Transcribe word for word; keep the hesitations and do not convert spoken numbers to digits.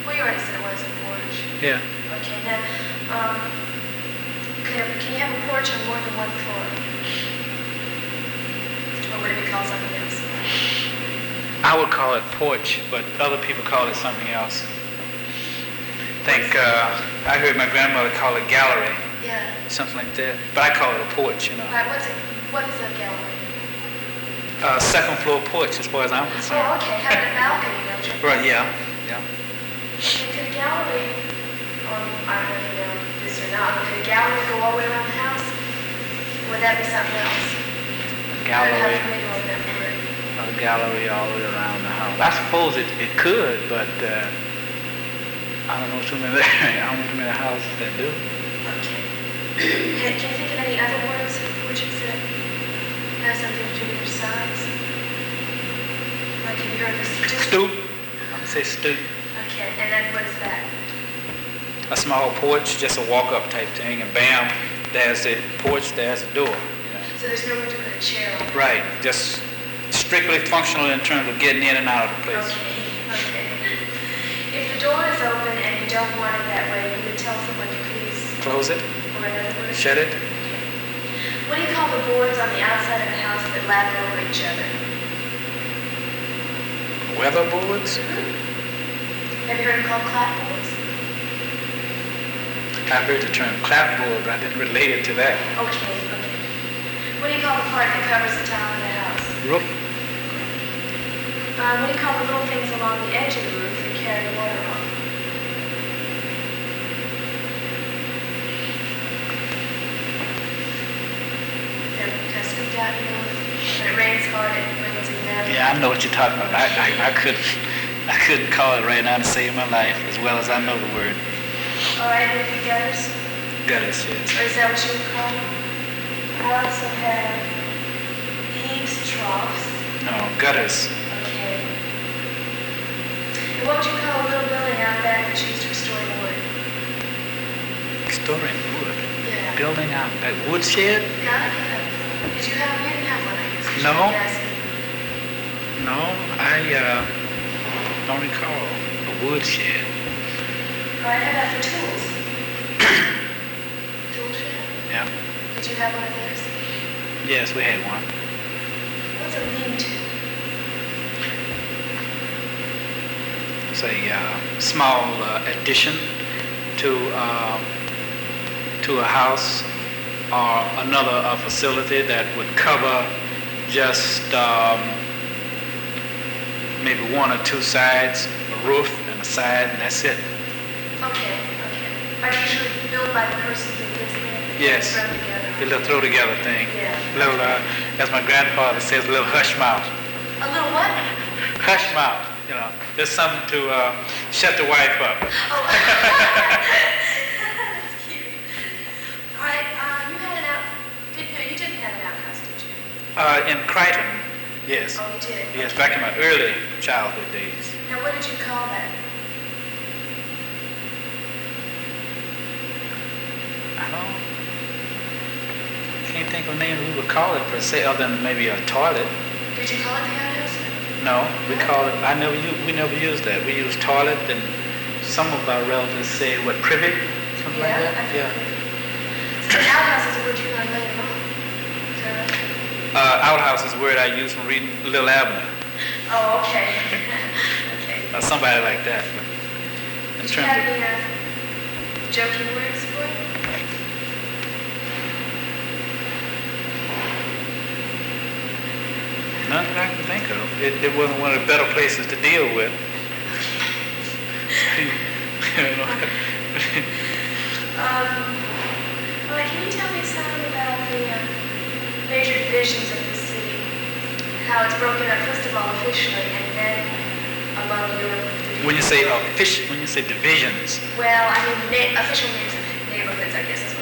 Well, you already said it was a porch. Yeah. Okay, now, um, can, a, can you have a porch on more than one floor? Or would it be called something else? I would call it porch, but other people call it something else. I think uh, I heard my grandmother call it gallery. Yeah. Something like that. But I call it a porch, you know. Right, what's it, what is a gallery? Uh, second floor porch, as far as I'm concerned. Oh, okay, having a balcony, don't you? Right, yeah, yeah. Okay, could a gallery, um, I don't know if you know this or not, but could a gallery go all the way around the house? Or would that be something else? A gallery, I don't have to that word. a gallery all the way around the house. I suppose it, it could, but uh, I don't know too many. I don't know too many houses that do. Okay. Can, can you think of any other words for porches that have something to do with their size? Like have you heard of a stoop? Stoop. I would say stoop. Okay, and then what is that? A small porch, just a walk-up type thing, and bam, there's the porch, there's the door. You know. So there's no room to put a chair on? Right, just strictly functional in terms of getting in and out of the place. Okay, okay. If the door is open and you don't want it that way, you would tell someone to please... Close it, Or another word? shut it. Okay. What do you call the boards on the outside of the house that lather over each other? Weatherboards. Mm-hmm. Have you heard it called clapboards? I've heard the term clapboard, but I didn't relate it to that. Okay, okay. What do you call the part that covers the top of the house? Roof. Um, what do you call the little things along the edge of the roof that carry the water off? They're kind of scooped out, you know, when it rains hard, it rains in there. Yeah, I know what you're talking about. I, I, I couldn't I couldn't call it right now to save my life as well as I know the word. All right, would it be gutters? Gutters, yes. Or is that what you would call them? I also have eaves troughs. No, gutters. Okay. And what would you call a little building out back that's used for storing wood? Storing wood. Yeah. Building out that woodshed? Not a good. Did you have, you didn't have one, I guess. No. Yes. No, I uh, don't recall a woodshed. All right, how about for tools? Tool shed? Yeah. Did you have one of those? Yes, we had one. What's a lean-to? It's a uh, small uh, addition to uh, to a house or another uh, facility that would cover just um, maybe one or two sides, a roof and a side, and that's it. Okay, okay. Are usually built by the person who lives there? Yes. Throw together. The little throw together thing. Yeah. Little, uh, as my grandfather says, a little hush mouth. A little what? Hush mouth, you know. There's something to uh, shut the wife up. Oh, that's cute. All right, uh, you had an out. Did, no, you didn't have an outhouse, did you? Uh, in Crichton, yes. Oh, you did. Yes, back in my early childhood days. Now, what did you call that? I don't. Can't think of a name we would call it per se, other than maybe a toilet. Did you call it the outhouse? No, we call it. I never. u- We never used that. We used toilet, and some of our relatives say what, privet, something like Yeah, that. I Yeah. think so the outhouse is a word you learned later on. Is that right? Uh, outhouse is a word I use from reading Little Abner, Oh, okay. Okay. or somebody like that. In Did you terms have of, any uh, joking words for it? none that I can think of. It, it wasn't one of the better places to deal with. You know. Um, all right, can you tell me something about the uh, major divisions of the city? How it's broken up, first of all, officially, and then among your... When you say uh, fish, when you say divisions, Well, I mean, na- official names of neighborhoods, I guess is what